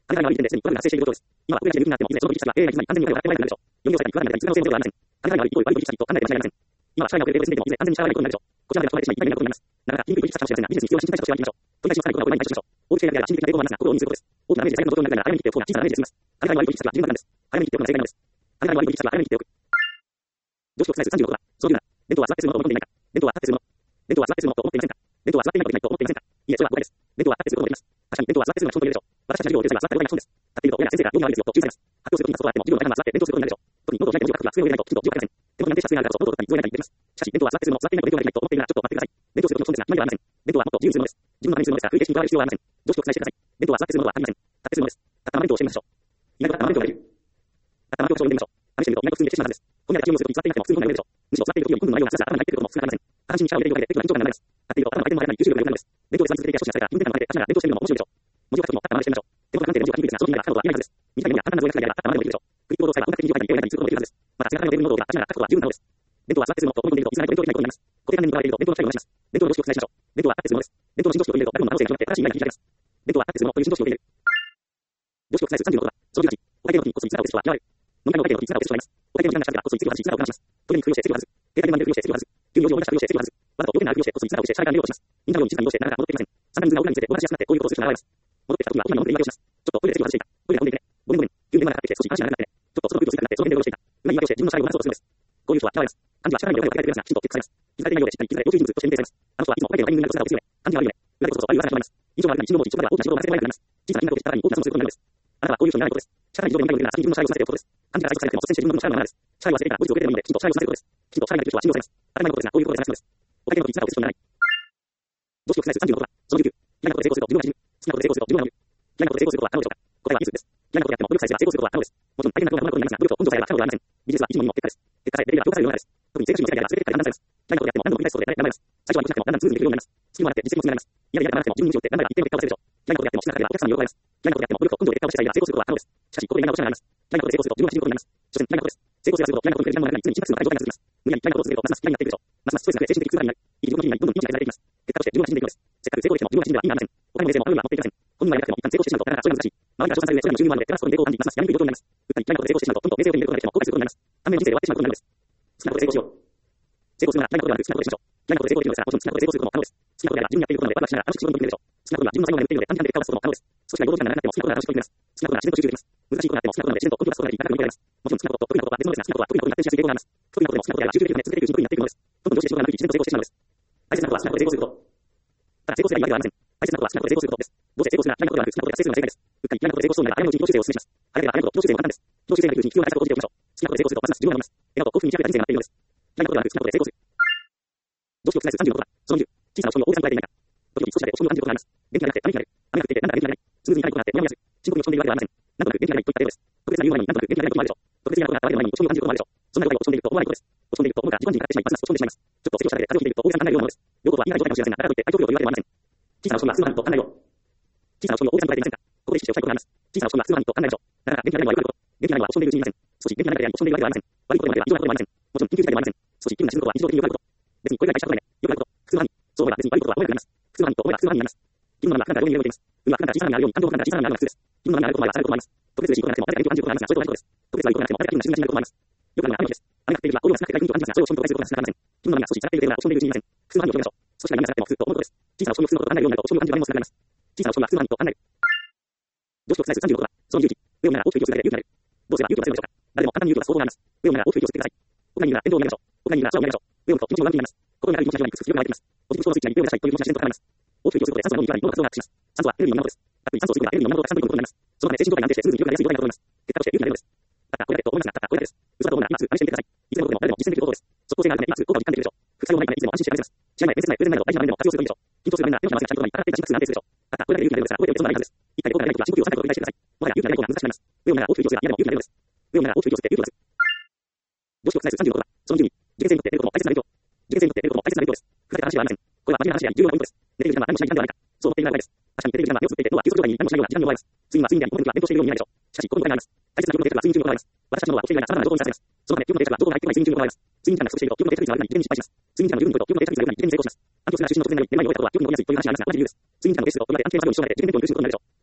あれが今の時点ですでにプラグが発生している状況です。今はプラグが十分になっても、以前その技術が エーアイ につまり完全に不安定を与えられるでしょう。より良い世界に不安定に通常性の状況はありません。あれが今の一方、割と技術者にと考えて間違いありません。今は社会が遅れているとでも、いずれ完全に社会がないことになるでしょう。こちらでは将来的に一体になることになります。ならば、緊急技術者かもしれませんが、技術に必要な新陳代謝としてはいきましょう。取り返しのさらにこの行為に対処しましょう。大きなやら心理的な抵抗がありますが、心を意味することです。大きなダメージで最悪の状況になるなら、早めに切っておく方が小さなダメージで済みます。あれが今の技術者は十分ななんです。早めに切っておくのが正解なのです。あれが今の技術者は早めに切っておく。常識を覆すさんじゅうろくは、そういうな。伝統は座ってするものと思っていないか。伝統は立ってするもの。伝統は座ってするものと思っていませんか。伝統は座っていないと思っていないと思っていませんか。いえ、それは誤解です。伝統は立ってすることもできます。確かに伝統は座ってするのが本当にいるでしょう。私たちが授業を受ける際は座っているのが本です。立っていると親や先生が容疑があるんですよと注意されます。発表することになったことはあっても、授業の中では座って勉強することになるでしょう。特に喉を開いて文字を書くが机を入れないときちんと字を書けません。手元に安定した机があるからこそ喉を書くに図を入れないと言っています。しかし、伝統は座ってするのも座っていないと勉強ができないと思っているならちょっと待ってください。勉強することも本ですが、今ではありません。伝統はもっと自由にするものです。自分のためにするものですから、不意決にとらわれる必要はありません。常識を伝えしてください。伝統は座ってするものはありません。立ってするものです。たったま勉強をしてみましょう。意外とたったま勉強ができる。たったま勉強をしてみましょう。試してみると、意外と普通にできてしまうはずです。こんなや立ちをするとき座っていなくても普通に問題が出るでしょう。むしろ座っているときより今度の内容がさらさら頭に入ってくることも少なくありません。話に力を入れているだけで、テクニックが緊張感が生まれます。立っていると頭の回転も速くなり、吸収力が良くなるのです。勉強で算術的や諸子されたインテリなので、立ちながら勉強してみるのも面白いでしょう。文字を書くときも立ったままでしてみましょう。手元が不安定で文字が書きにくいですが、そういう意味では不可能とは言えないはずです。短いのには簡単な図を描くだけであれば立ったままでもできるでしょう。クリックボードを使えば本格的に字を書いたり、絵を描いたりすることもできるはずです。また、背中のテーブルのノートが立ちながら書くことは十分なのです。伝統は座ってするものと思い込んでいると、いずれ勉強できないことになります。固定観念にとらわれていると、伝統の機会を逃します。伝統の常識を伝えしましょう。伝統は立ってするものです。伝統の新常識を取り入れると、誰もの可能性が広がって、新しい未来が切り開けます。伝統は立ってするものという新常識を取り入れる。常識を伝えすさんじゅうろくは、そのじゅうはち、お会計の時にこそいつらを消す人はやわれる。飲み会のお会計の時にいつらを消す人はあります。お会計の時間が近づけばこそいつらを消し、いつらを話します。トイレに空をして失礼を外す。携帯に満で空をして失礼を外す。急に用事を思い出した空をして失礼を外す。わざと余計な空をしてこそいつらを消して社会が見ようとします。インターネットに静かに移動してなかなか戻ってきません。三段水が大きな水で大話しやすくなってこういうことをする人が現れます。戻ってきた時には今飲んで言い訳をします。ちょっとトイレで席を外していた。トイレが混んでいてね。ごめんごめん。急に電話がかかってきて少し話が長くなってね。ちょっとその空気を静かになってその辺でうろうろしていた。裏に言い訳をして自分の社会を話そうとするのです。こういう人は嫌われます。漢字は社会に役割を与えてくれますが、きちんとチェックされます。気づかれていないようで知ったり、気づかれ要注意人物として認定されます。あの人はいつもお会計のタイミングになると素直ですよね。漢字が悪いよね。裏でこそこそ悪い噂が広まります。以上のあるが日常の文字、そこでは大きな仕事を任せてもらえなくなります。小さな変なことをしたらに大きな損をすることになるのです。あなたはこういう人にならないことです。社会に非常に問題を見るなら先に自分の社会をさせておくことです。漢字が愛読されても率先して自分の社会のままです。社会を忘れてから後日遅れてでもいいので、きちんと社会をさせることです。きちんと社会ができる人は信用されます。当たり前のことですが、こういうことで話すのです。お会計の時にいつらを消す人にならない。常識を覆すさんじゅうろくは、そのじゅうきゅう。嫌いなことで成功すると自分は死ぬ。好きなことで成功すると自分は伸びる。嫌いなことで成功することは可能でしょうか。答えは技術です。嫌いなことをやっても努力さえすれば成功することは可能です。もちろん大変なことが困ることになりますが、努力と根性さえあれば不可能ではありません。技術は以上にも結果です。結果さえ出れば評価されるようになるです。特に成功しの世界では全て簡単されます。嫌いなことをやっても何度も繰り返すことで何度も繰り返すことで慣れます。最初は難しくてもだんだんスムーズにできるようになります。スキルもあって実績も積み上げます。いやいや頑張っても自分に命をって頑張れば一定の結果を出せるでしょう。嫌いなことをやっても質が高ければお客さんに喜ばれます。嫌いなことをやっても努力と根性で結果を出していれば成功することは可能です。しかしここで嫌いなことがあります。嫌いなことで成功すると自分は死ぬことになります。所詮嫌いなことです。成功すればするほど嫌いなことに触れるの中に常に一発の高い状態が続きます。無理やり嫌いなことを続けるとますます嫌いになっていくでしょう。ますますストレスが増え精神的痛がになり、いい自分の気になりどんどん認知がされていきます。結果として自分は死んでいくのです。せっかく成功できても自分は死んではいいなりません。他にも冷静もあるいは持っていきません。本人がいなくても一旦成功してしまうとなかなかそれが難しい。周りが称賛される上、それにも十分あるので、手放すことに抵抗を感じ、ますますやりにくい状況になります。うっかり嫌いなことで成功してしまうと、どんどん冷静を手に入れることができても後悔することになります。反面人生で終わってしまうことになるのです。好きなことで成功しよう。成功するなら嫌いなことではなく好きなことでしましょう。嫌いなことで成功できるのですが、もちろん好きなことで成功することも可能です。好きなことであれば自分にやっていることなのでワクワクしながら楽しく仕事にできるでしょう。好きなことは自分の才能が眠っているので短時間で結果を出すことも可能です。少しが労働時間が長くても好きなことが楽しく取ります。好きなことが自然と集中できます。難しいことがあっても好きなことなので自然とコントロールすることができ、なかなか向いています。もちろん好きなことと得意なことは別物ですが、好きなことは得意なことに発展しやすい傾向があります。得意なことでも好きなことであれば集中できるので続けていくうちに得意になっていくのです。どんどん上司で仕事が抜き自然と成功してしまうのです。大切なことは好きなことで成功すること。ただ成功すればいいわけではありません。大切なことは好きなことで成功することです。どうせ成功するなら嫌いなことではなく好きなことで達成するのが正解です。うっかり嫌いなことで成功しそうになれば早めのうちに自動修正をお勧めします。早ければ早いほど自動修正も簡単です。自動修正ができるうちに必要な対策を講じておきましょう。好きなことで成功するとますます自分は伸びます。笑顔と興奮に満ち溢れた人生が待っているのです。嫌いなことではなく好きなことで成功する。常識を覆すさんじゅうろくは、そのじゅう、小さな落ち込みを大げさに捉えていないか。時々少しだけ落ち込みを感じることがあります。元気がなくて雨になる。雨が降っていてなんだか元気がない。スムーズにいかないことがあってもやみやすい。深刻に落ち込んでいるわけではありません。なんとなく元気がないといった程度です。特別な理由の前になんとなく元気がないこともあるでしょう。特別なことが現れる前に落ち込みを感じることもあるでしょう。そんなことが落ち込んでいると思わないことです。落ち込んでいると思うが自分人に勝ってしまいますます落ち込んでしまいます。ちょっと説教しただけで風邪をひいていると大げさに考えるようなものです。両方は言いたい状態かもしれませんが、だからといって大統領というわけではありません。小さな落ち込みは通販と考えよう。小さな落ち込みを大げさに捉えていませんか。ここで意識しておきたいことがあります。小さな落ち込みは通販と考えましょう。だから元気がないのはよくあること。元気がないのは落ち込んでいるうちにいません。少し元気がないだけで落ち込んでいるわけではありません。悪いことでは異常なことではありません。もちろん緊急事態ではありません。少し気分が沈むことは日常的によくあること。別にこれが大したことないね。よくあること。普通の犯人。そう思えば別に悪いことは思えなくなります。普通の犯人と思えば普通の犯人になります。気分のまま不可能な量に入れています。運は不可能な小さなになるように、感情不可能な小さなになるのが普通です。気分のままなることもあればされることもあります。特別嬉しいことがなくても誰かいいことが感じることがありますが、それと同じことです。特別悪いことがなくても誰か気分が沈みがちになることもあります。よくあるのは雨の日です。雨が降っている日は、オールが少なくて大気にと感じますが、それを落ち込むと返すことが少なくありません。気分の波が少し下がっている程度なら落ち込んでいるうちにいません。普通の波を止めましょう。少しが波が下がっても普通と思うことです。小さな落ち込みを普通のことと考えるようになると落ち込む感じる場面も少なくなります。小さな落ち込みは普通の波と考える。常識を覆すさんじゅうろくは、そのじゅうき、上を見ながら大きく息を吸うだけで勇気が出る。どうすれば勇気を出せるのでしょうか。誰でも簡単に勇気を出す方法があります。上を見ながら大きく息を吸ってください。他にいるなら天井を見ましょう。他にいるなら空を見ましょう。上を見ると気持ちも上向きになります。心の中に気持ちが上にくすぐるようになります。ポジティブ思考のスイッチが上を目指したいという気持ちが自然と高まります。大きく息を吸うことで酸素が脳に行かない脳の活動が悪化します。酸素はエネルギーの源です。たっぷり酸素を吸うことがエネルギーの源をたくさん取り込むことになります。そのため精神状態が安定してスムーズに力が出やすい状態が整います。結果として勇気が出るのです。たったこれだけと思いますが、たったこれだけです。嘘だと思うなら今すぐ試してみてください。いつでもどこでも誰でも実践できることです。即効性があるため今すぐ効果を実感できるでしょう。副作用がないためいつでも安心して話せます。試合前、面接前、プレゼンなど大事な場面でも活用するといいでしょう。緊張する場面なら手のひらを回せるちゃんと上が上がっていた心拍数が安定するでしょう。たったこれだけで勇気が出るのですが、覚えておいて損はないはずです。一体どこがないときは深呼吸をさんかいほど繰り返してください。もはや勇気がないことが難しくなります。上を見ながら大きく息を吸えば嫌でも勇気が出るのです。上を見ながら大きく息を吸って勇気を出す。常識を覆すさんじゅうろくは、そのじゅうに、受験生にとって得ることも大切な勉強。受験生にとって得ることも大切な勉強です。ふざけた話ではありません。これは真面目な話であり重要なポイントです。寝ている時間は何もしない時間ではないか。そう思っているからです。確かに寝ている時間は目をつぶっていて脳は休息状態に何もしないような時間に思われます。睡眠は睡眠であり、僕は勉強しているように見えないでしょう。しかし、ここに問題があります。大切な記憶のデータが睡眠中に行われます。私たちの脳は起きていないさまざまな情報にさせます。そのため、記憶のデータがどこか入ってこない睡眠中に行われます。睡眠時間が不足していると、記憶のデータ率が悪くなり、事前に失敗します。睡眠時間の十分にとると、記憶のデータ率が良くなり、事前に成功します。暗記をするなら就寝の直前になり、寝る前に終えたことは記憶に残りやすいという話がありますが、これは自由です。睡眠時間のベースをこれまで安定したように将来で受験勉強に苦しむことになるでしょう。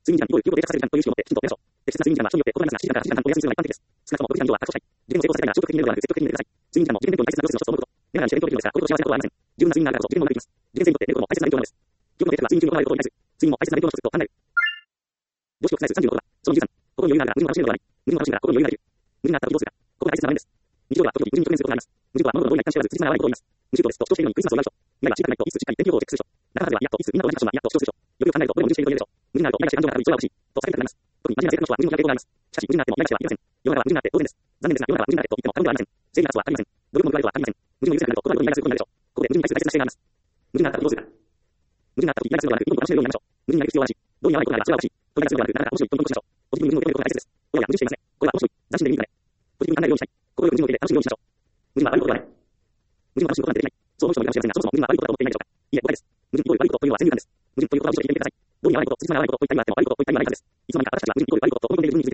睡眠時間による有効データ化される時間という仕様でヒントをお願いしょう。適切な睡眠時間は人によって異なりますが、しちじかんからはちじかんお休みするのが一般的です。少なくともろくじかん以上は確保したい。自分の成功させたいなら消極的に寝るのではなく積極的に寝てください。睡眠時間も自分弁当に大切な要素の一つと思うこと。寝ながらにして勉強できるのですが、これほど幸せなことはありません。十分な睡眠があるからこそ自分もうまくいきます。自分にとって寝ることも大切な勉強なのです。今日のデータが睡眠中の行動に対する睡眠も大切な勉強の一つと考える。常識を覆すさんじゅうろくは、そのじゅうさん、心に余裕があるが矛盾を楽しむのではない。矛盾を楽しむから心に余裕ができる。矛盾があったと移動するが、ここが大切な場面です。日常では時々矛盾に直面することがあります。矛盾とは物事のどうに関しておらず、実際に合わないことを言います。矛盾とですと主張しているのにクリスマスを祝うでしょう。未来はしばらくないといつしっかり天気予報をチェックするでしょう。中ではやっといつみんなと同じファッションがやっと主張するでしょう。余裕を考えるとこれも矛盾していると言えるでしょう。矛盾があると何がして安全がある一応は欲しいと叫びたくなります。特に真面目な生活の人は矛盾の傾向があります。しかし矛盾があっても何がしてはいけません。世の中は矛盾があって当然です。残念ですが世の中は矛盾があってと言っても過言ではありません。正義な圧はありません。努力も報われるとはありません。矛盾を許せなくなると心が揺るぎがすることになるでしょう。ここで矛盾に対する大切な視点があります。矛盾があったとどうするか。矛盾があったと言いながらするのではなく、どんどん楽しめるようになりましょう。矛盾になる必要はなし。どうにやらないことがあればそれは欲しい。と言いながらするのではなく、なかなか面白いとどんどん楽しましょう。ポジティブに矛盾を受け止めることが大切です。お自分に矛盾を受け止めることが大切です。おや、矛盾していますね。これは面白い。斬新でいいんだね。ポジティブに考えるようにしたい。心よく矛盾を受けて楽しむようにしましょう。矛盾は悪いことではない。矛盾は楽しむことができない。そう思う人もいるかもしれませんが、そもそも矛盾は悪いことだと思っていないでしょうか。いいえ、誤解です。矛盾イコール悪いことというのは先入観です。矛盾ということは無視を聞いてみてください。どうにやらないこと、実際に合わないこと、実際に合わないことといった意味があっても悪いことといった意味はないはずです。いつの間にか私たちは矛盾イコール悪いことと思い込んでいる自分に気づいてください。本当に矛盾を許せなくなると強烈なストレスを感じて、もはや強烈なストレスを感じて、もはやこの世で生きていくことはできなくなります。常識を覆すことができないと、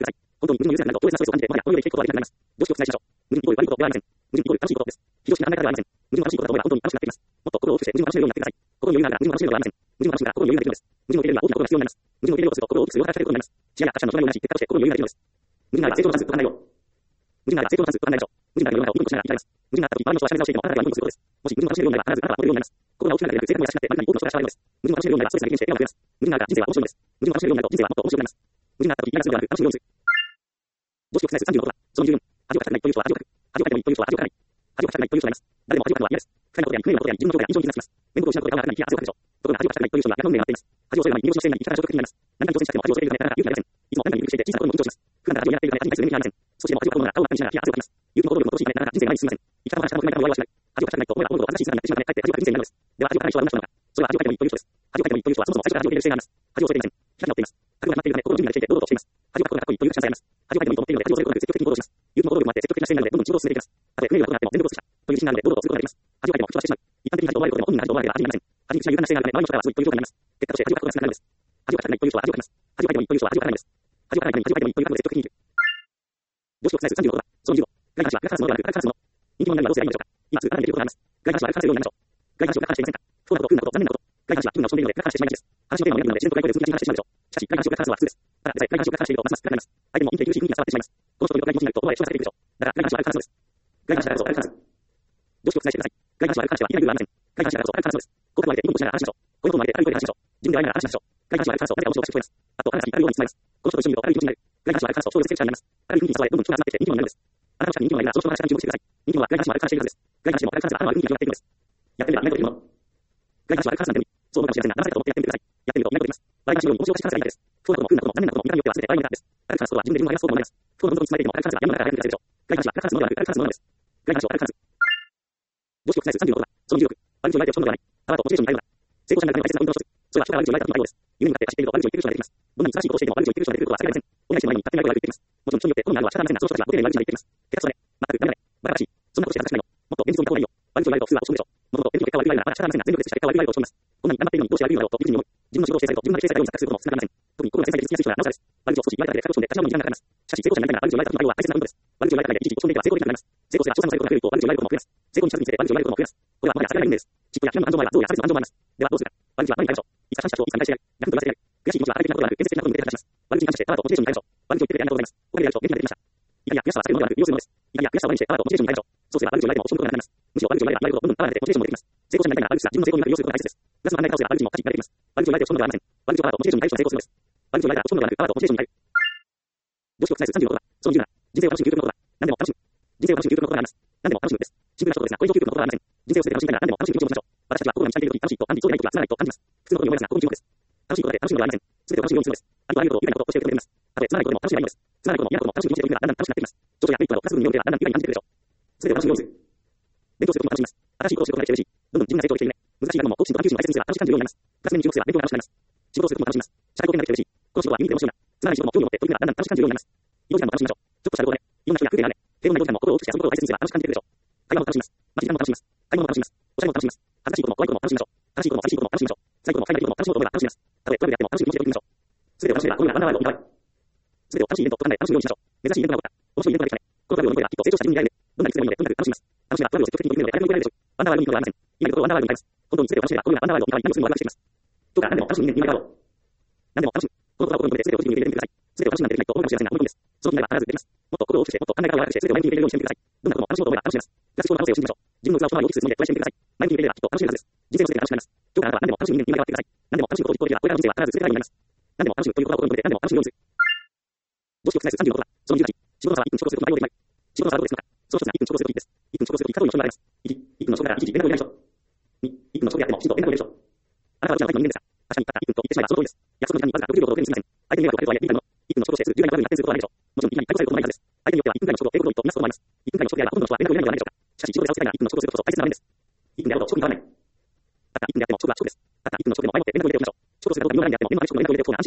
矛盾イコール悪いことではありません。矛盾イコール楽しいことです。非常識な考え方ではありません。矛盾が楽しいことだと思えば本当に楽しくなっていきます。もっと心を大きくして矛盾を楽しめるようになってください。心に余裕があるから矛盾を楽しめるのではありません。矛盾を楽しむから心に余裕ができるのです。矛盾を受け入れるには大きなことが必要になります。矛盾を受け入れようとすると心を大きくするような力が必要になります。視野や他者の大人に同じ結果として心に余裕ができるのです。矛盾があれば成長の数と考えよう。矛盾があれば成長の数と考えましょう。矛盾がある世の中をいいことしながら生きられます。矛盾があった時、周りの人はしゃべり直していてもあなたがいいことすることです。もし矛盾を楽しめるようになれば必ずあなたはモデルになります。心が大きくなるだけでなく性格も優しくなって周りに多くの人が慕われるのです。矛盾を楽しめるようになればストレスが軽減して笑顔が増えます。矛盾があるから人生は面白いのです。矛盾を楽しめるようになると人生はもっと面白くなります。矛盾があった時、イライラするのではなく楽しむようにする。常識を覆すさんじゅうろくは、そのじゅうよん、恥をかきたくないという人は恥をかく。恥をかいてもいいという人は恥をかかない。恥をかきたくないという人がいます。誰でも恥をかくのは嫌です。不快なことや憎めることや自分のことや印象に傷つきます。面倒を失うことや顔が赤くなり気が汗をかくでしょう。ところが恥をかきたくないという人は逆の運命が待っています。恥を恐れる前に見落としているのに生き方が消極的になります。何かに挑戦したくても恥を恐れるためなかなか勇気がありません。いつも何かに勇気していて小さなことに緊張します。普段から恥をやっているため恥に対する免疫がありません。少しでも恥をかくものなら顔を真っ赤にしながら気が汗をかきます。勇気も努力も乏しいためなかなか人生が前に進みません。生き方が下のことないからも弱々しない。恥をかきたくないと思えば物事を恥ずかしい姿になってしまうためかえって恥をかく人生になるのです。では恥をかかない人はどんな人なのか。それは恥をかいてもいいという人です。恥をかいてもいいという人はそもそも最初から恥を受け入れる姿勢があります。恥を恐れていません。開き直っています。覚悟が決まっているため心の準備ができていて堂々としています。恥をかくことがかっこいいという価値観さえあります。恥をかいてもいいと思っているので恥を恐れることなく積極的に行動します。勇気も努力もあって積極的な視点なのでどんどん仕事を進めていきます。たとえ不名誉なことがあっても全力を尽くしたという自信があるので堂々とすることができます。恥をかいても口はしてしまう。一般的に恥と思われることでも本人が恥と思われれば恥になりません。恥に口が勇敢な姿勢があるため周りの人からはすごいという評価になります。結果として恥をかくことが少なくなるのです。恥をかきたくないという人は恥をかきます。恥をかいてもいいという人は恥をかかないのです。恥をかかないために恥をかいてもいいという覚悟で積極的に生きる。常識を覆すさんじゅうろくは、そのじゅうご、外観視は裏からするのではなく裏からするもの。人気者になるにはどうすればいいのでしょうか。今すぐ体にできることがあります。外観視は裏からするようになりましょう。外観視を裏からしていませんか。不幸なこと、不運なこと、残念なこと。外観視は気分が落ち込んでいるので裏からしてしまいがちです。話のテーマを選ぶので自然と外交で通じながらしてしまうでしょう。しかし、外観視を裏からするのは普通です。ただでさえ外観視を裏からしているとますます暗くなります。相手も陰気で厳しい雰囲気が伝わってしまいます。この人という外交になると思われ、称されているでしょう。だから外観視は裏からするのです。外観視だからこそ裏からする。常識を覆してください。外観視は裏からしてはいない理由がありません。外観視だからこそ裏からするのです。こうやっていいことしながら話しましょう。こういうことをまである声で話しましょう。自分ではないなら話しましょう。外観視は裏からすると誰か面白くして聞こえます。あと、あなたに至るように伝わります。この人と一緒にいると明るい気持ちになる。外観視は裏からすると超絶セクシャルになります。明るい雰囲気に誘われ、どんどん人が集まってきて人気者になるのです。あなたもしか人気者がいるならその人の話から注目してください。人気者は外観視も裏からしているはずです。外観視も裏からする頭は雰囲気が広がっているのです。やってみればいないこと言うもの。外観視は裏からするなんてそう思うかもしれませんが、騙されたと思ってやってみてください。やってみるといないこと言います。外観視より面白くし方がいいです。不幸なことも不運なことも残念なことも見た目によっては全て笑いになるんです。裏からすることは自分で自分を励ますこともあります。不幸なことに包まれていても裏からするが山の中から早く出せるでしょう。外観視は裏からするのではなく裏からするものです。外観視を裏からする。常識を覆すさんじゅうろくは、そのじゅうろく、悪口を言われて落ち込むのではない。パワーとモチベーションに変えるのだ。成功者になるためには大切な運動の一つ。それは人から悪口を言われた時の対応です。夢に向かって走っていると悪口を言っている人ができます。どんなに正しいことをしていても悪口を言っている人が出てくることは避けられません。お願いしてもないのに勝手に悪口を言っています。もちろん人によって好みがあるのは仕方ありませんが、その人たちはご丁寧に悪口を言っています。結果それ、全くダメだね。バカバカしい。そんなことして正しくないの。もっと現実を見た方がいいよ。悪口を言われると普通は落ち込むでしょう。もともと現実の結果は悪口が悪いならまだ仕方ありませんが、全力でした結果は悪口が悪いと落ち込みます。こんなに頑張っているのにどうして悪口を言われると自分だけ制裁を錯覚することも少なくありません。特に心が痛い顔をして悪口を言っている人はなおさらです。悪口を少し言われただけで過去で立ち直るのに時間がかかります。しかし成功者になりながら悪口を言われた時の対応は大切な運動です。悪口を言われただけで一時落ち込んでいては成功できなくなります。成功すれば挑戦の成功が増えると悪口を言われることも増えます。成功に近づいて悪口を言われることも増えます。これはもはや避けられないんです。嫉妬や批判の暗情もあれば憎悪や差別の暗情もあります。ではどうするか。悪口は悪に変えましょう。いつか感謝をいつかに対してやる。楽と言わせてやる。悔しい気持ちは相手的なことではなく現実的なことに向けて話します。悪口に感謝してパワーとモチベーションに変えましょう。悪口を言ってくれてありがとうございます。おかげでやると元気が出てきました。怒りや悔しさは避けるのではなく利用するのです。怒りや悔しさを前にしてパワーとモチベーションに変えましょう。そうすれば悪口を言われても落ち込むことがなくなります。むしろ悪口を言われれば言われるほどどんどんパワーが出てモチベーションもできます。成功者になりたいなら悪口が自分の成功に利用することが大切です。ガスの考え方をすれば悪口にも価値が出てきます。悪口を言われて落ち込むのではありません。悪口をパワーとモチベーションに変える人が成功するのです。悪口を言われたら落ち込むのではなくパワーとモチベーションに変える。常識を覆すさんじゅうろくは、そのじゅうなな、人生を楽しく生きることの大切さ。そのじゅうはち、人生を楽しく生きることだ。何でも楽しむ。人生を楽しく生きることがあります。何でも楽しむです。シンプルなことですが、これ以上究極のことはありません。人生をすべて楽しみたいなら何でも楽しく生きることをしましょう。私たちは心が満ち足りているとき、楽しいと感じ、そうでないときはつらいと感じます。普通のことに思いますが、ここに注目です。楽しいことで楽しむのではありません。すべてを楽しむようにするのです。ありとあらゆることを愉快なこととして受け止めます。たとえつまらないことでも楽しみがいいのです。つまらないことも嫌なことも楽しく気持ちで受けるのがだんだん楽しくなっていきます。著書やクリップなど多数に読んではだんだん愉快に感じてくるでしょう。すべてを楽しむようにする。勉強することも楽しみます。新しいことを知ることができて嬉しい。どんどん自分が成長できているね。難しい学問も好奇心と探求心を大切にすれば楽しく感じるようになります。ガス面に注目すれば勉強が楽しくなります。仕事をすることも楽しみます。社会貢献ができて嬉しい。この仕事は意味で面白いな。つまらない仕事も興味を持って取り組むのがだんだん楽しく感じるようになります。移動時間も楽しみましょう。ちょっとした旅行で、いろんな人が来るであれ。平凡な移動時間も心を大きくして遊ぶことを大切にすれば楽しく感じてくるでしょう。会話も楽しみます。待ち時間も楽しみます。買い物も楽しみます。おしゃれも楽しみます。恥ずかしいことも怖いことも楽しみましょう。楽しいことも寂しいことも楽しみましょう。辛いことも快楽なことも楽しむことが楽しみます。たとえトラブルであっても楽しい気持ちで取り組みましょう。すべてを楽しめば、このようなアンダーワールドを見たわい。すべてを楽しいイベントと考え楽しむようにしましょう。珍しいイベントが起こった。面白いイベントができたね。このトラブルを乗り越えればきっと成長した自分に出会える。どんなに辛いものでとにかく楽しみます。楽しめばトラブルを積極的に取り組むので誰もいられるでしょう。アンダーワールドに行くことはありません。今いるところアンダーワールドに変えます。本当にすべてを楽しめばこのようなアンダーワールドを見たわい。何をするのをワクワクしています。今日から何でも楽しむ人間になろう。何でも楽しむ。 このことは心の込めて全てをポジティブに入れてみてください。全てを楽しんでできないと思うかもしれませんが、本当にです。その気になれば必ずできます。もっと心を大きくして、もっと考え方を柔らかくして、全てを前向きに入れるようにしてみてください。どんなことも楽しもうと思えば楽しめます。プラス思考の可能性を信じましょう。自分の器を一回り大きくするつもりでトライしてみてください。前向きに入れればきっと楽しめるはずです。人生の全てが楽しくなります。今日からあなたは何でも楽しむ人間に今変わってください。何でも楽しむことを実行できれば、これからの人生は必ず全てがになります。何でも楽しむということは心の込めて何でも楽しむようにする。常識を覆すさんじゅうのことは、そのじゅうはち、仕事の差はいっぷん遅刻すると内容で決まる。仕事の差はどうですか？その一つがいっぷん遅刻するときです。いっぷん遅刻するとき、過去にも人があります。いち、いっぷんの遅刻ならいちいち連絡を入れない人。に、いっぷんの遅刻であってもきちんと連絡を入れる人。あなたはどちらのタイプの人間ですか？確かにたったいっぷんと言ってしまえばその通りです。約束の時間にわずかろくじゅうびょうほど遅れるに過ぎません。相手に迷惑をかけるとはいえ、いいかも。いっぷんの遅刻をしてじゅうだいの悪に発展することはないでしょう。もちろんいきなり逮捕されることもないはずです。相手によってはいっぷんぐらいの遅刻を抵抗とみなすこともあります。いっぷんぐらいの遅刻であればほとんどの人は連絡を入れないのではないでしょうか。しかし仕事で差をつけたいならいっぷんの遅刻をすることこそ大切な場面です。いっぷんであろうと遅刻に変わらない。たったいっぷんであっても遅刻は遅刻です。たったいっぷんの遅刻でも前もって連絡を入れておきましょう。遅刻するかどうか微妙なラインであっても、念のため遅刻の連絡を入れておく方が安心です。約束の時間には十分な余裕を持って到着するのが理想的です。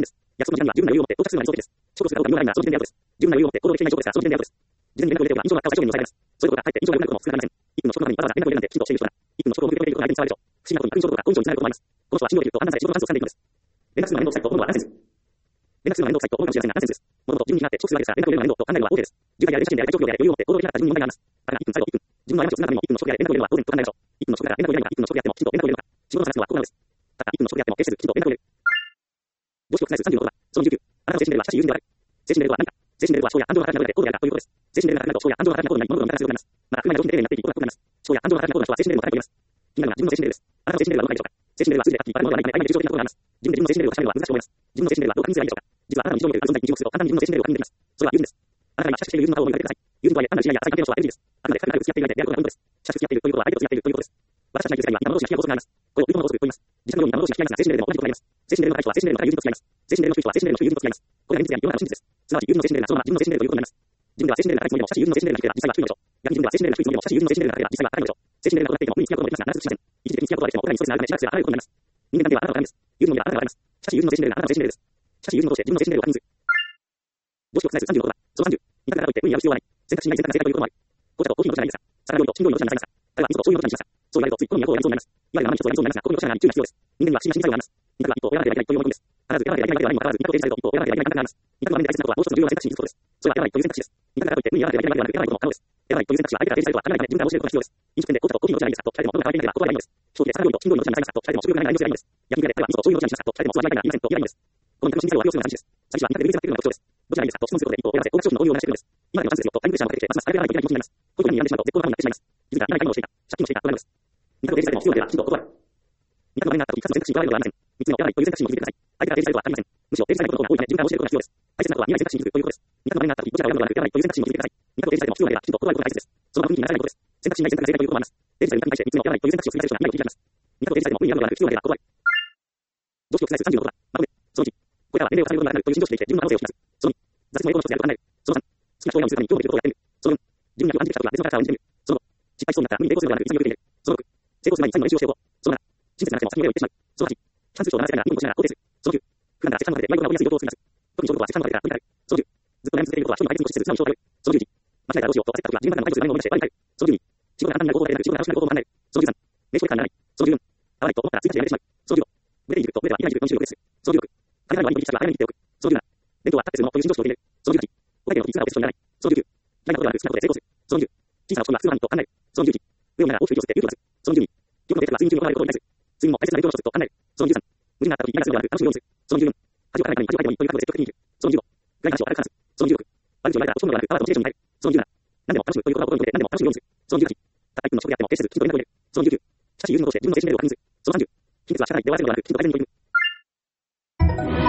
到着するまでにはその時点でアウトです。十分な余裕を持って行動できていない状況ですから、その時点でアウトです。事前に連絡を入れておけば印象が悪化は最小限に抑えられます。そういうことがかえって印象が良くなることも少なくありません。いっぷんの遅刻の中にわざわざ連絡を入れるなんてきちんとしている人なら、いっぷんの遅刻を受け止めていることが相手に伝わるでしょう。不思議なことに悪印象とか好印象につながることもあります。この人は信用できると判断され仕事の数を掴んでいくのです。連絡するのは面倒くさいと思うのはナンセンス。連絡するのは面倒くさいと思うかもしれませんがナンセンスです。もともと自分になって直接がですから連絡を入れるのは面倒と考えるのは OK です。重大や連絡試験であれば状況であれ余裕を持って行動できなかった自分に問題があります。だからいっぷん最後いっぷん。自分の過ちをつながるにもいっぷんの遅刻であれ連絡を入れるのは当然と考えましょう。いっぷんの遅刻から連絡を入れないのか、いっぷんの遅刻であってもきちんと連絡を入れるのか。仕事を探すのはここなのです。たったいっぷんの遅刻であっても決してきちんと連絡を入れる。常識を覆すさんじゅうのことは、そのじゅうきゅう。あなたの精神レベルはしかし友人ではない。精神レベルとは何か。精神レベルは思考や感情が働きなどで高度であるかということです。精神レベルが高くなると思考や感情が働きなどに物事の見方が強くなります。また、不満や上品で丁寧になっていき、行動が高くなります。思考や感情が働きなどの人は精神レベルも高いと言います。気になるのは自分の精神レベルです。あなたの精神レベルはどのくらいでしょうか。精神レベルは数字で高い、いっぱいあるものではないため、曖昧で抽象的なところがあります。自分で自分の精神レベルを確かめるのは難しいと思います。自分の精神レベルはどう確認すればいいでしょうか。実はあなたの日常における存在に注目すると簡単に自分の精神レベルを確認できます。それは友人です。あなたが今親しくしている友人の顔を見かけてください。友人とはいえ単なる知り合いや浅い関係の人は エルジー です。あくまで深く深く付き合っている相手であることが本当です。親しく付き合っているということは相手と付き合っているということです。私たちの生きには今の同士が引き合う法則があります。これを友好法則と言います。自分のように今の同士が引き合いますが、精神レベルでも同じことがあります。精神レベルの対象は精神レベルの高い友人と違います。精神レベルの低い人は精神レベルの低い友人と違います。これが現実や世の中の真実です。すなわち友人の精神レベルがそのまま自分の精神レベルということになります。自分では精神レベルが高いつもりでも、しかし友人の精神レベルが低いから実際は低いのでしょう。逆に自分では精神レベルが低いつもりでも、しかし友人の精神レベルが高いから実際は高いのでしょう。精神レベルが異なっていても無理に付き合うこともできますが、なるべくしません。一時的に付き合うことはできても、お互いにストレスがあるため、しばらくが離れることになります。人間関係はあなたの鏡です。友人の目はあなたの鏡です。しかし友人の精神レベルがあなたの精神レベルです。しかし友人として自分の精神レベルを確認する。常識を覆すさんじゅうのことは、そのさんじゅう。苦手だからといって無理にやる必要はない。選択しない選択が正解ということもある。紅茶とコーヒーのどちらがいいですか。サラダ料理とチン料理のどちらがいいですか。彼は味噌と醤油のどちらにしますか。そう言われるとつい好みやことをやりそうになります。言われるままに一つをやりそうになりますが、このどちらが注意が必要です。人間には不思議な心理作用があります。二択は一歩を選ばなければいけないという思いです。必ず選ばなければいけないではないにもかかわらず、二択を提示されると一歩を選ばなければいけない感覚があります。二択の場面で大切なことはもう一つの重要な選択肢に移ることです。それは選ばないという選択肢です。二択だからといって無理に選ばなければいけないではなく、選ばないことも可能です。選ばないという選択肢は相手から提示されるとは考えないため、自分から教えることが必要です。飲食店で紅茶とコーヒーのどちらがいいですかと聞かれても、どれが変わりなければ心がないのです。飛行機でサラダ料理とチン料理のどちらになりますかと聞かれても、食欲がないので何をすればいいのです。焼き肉屋で彼は味噌と醤油のどちらにしますかと聞かれても、その間違いがありませんと言えばいいのです。この二択の心理作用は要するのが大事です。最初は二択で類似されているのが特徴です。どちらがいいですかと質問することで一歩を選ばせ、高額商品の購入を促してくるのです。今でもチャンスですよとタイムプレッシャーをかけてきて、ますます相手がないといけない気持ちになります。こういうことに選んでしまうと絶好の場面になってしまいます。気づいたら今買い物をしていた。借金をしていたとなるのです。二択を提示されても必要なければきちんと断る。二択の場面になった時、二つの選択肢に取られるのではありません。三つ目の選ばないという選択肢にも気づいてください。相手から提示されることはありません。むしろ提示されることの方が多いため、自分から教えることが必要です。大切なことは見えない選択肢に気づくということです。二択の場面になった時、どちらを選ぶのではなく、選ばないという選択肢にも気づいてください。二択を提示されても必要なければきちんと断ることが大切です。そのまま雰囲気にならないことです。選択肢にない選択が正解ということもあります。提示される二択に対して三つ目の選ばないという選択肢を追加する人が何かを聞いています。二択を提示されても無理にやるのではなく、必要なければ断る。常識を覆すさんじゅうのことは、まとめ。そのいち。これからは年齢を重ねることがなくなるという心情をしていて、自分の可能性を引き出す。そのに。挫折も栄光の一つであると考える。そのさん。好きな人をやめるために今日できることをやってみる。そのよん。自分に安定したことが別のキャラクターを演じてみる。そのご。失敗しそうになったら無理に成功するのではなく、いつも余裕でいる。そのろく。成功する前に最後の練習をしておこう。そのなな。親切な話でも先に上を言ってしまう。そのはち。チャンス数をなな世界なら見事しながら肯定する。そのきゅう。普段からセカンドでマイクが起こりやすい状況を作り出す。特に小事はセカンドでから無理になる。そのじゅう。ずっと悩み続けていることは人に相手に固執せず素直に答える。そのじゅういち。間違えたらどうしようと焦った時は自分からの解決する何を思い出して悪になる。そのじゅうに。仕事が簡単になる方法でなく仕事が楽しくなる方法を学んでいる。そのじゅうさん。名刺交換にならない。そのじゅうよん。合わないと思ったらついたちでやめてしまう。そのじゅうご。ブレているとブレてはいけない自分の中力です。そのじゅうろく。金がない割に行き先は早めに切っておく。そのじゅうなな。伝統は立ってするのという新常識を入れる。そのじゅうはち。お金のいつならお手伝いにならない。そのじゅうきゅう。嫌いなことがある好きなことで成功する。そのじゅう。小さなことが必要なのと考える。そのじゅういち。上をなら大きく息を吸って勇気を出す。そのじゅうに。記憶のデータが睡眠中に行われることを理解する。睡眠も大切な勉強の一つと考える。そのじゅうさん。無理になった時、嫌なするのではなく楽しむようにする。そのじゅうよん。恥をかかないために恥をかいてもいいという覚悟で積極的に生きる。そのじゅうご。外来の話を相手に外から落とし込むのではなく、あなたのモチベーションに変える。そのじゅうなな。何でも楽しむということは心の込めて何でも楽しむようにする。そのじゅうはち。たったいっぷんの遅刻であっても決して好きと連絡を入れる。そのじゅうはち。気づく。そのじゅうきゅう。しかし友人として自分の精神レベルを確認する。そのさんじゅう。秘密は知らないで忘れるのではなく、きちんと改善に取り組む。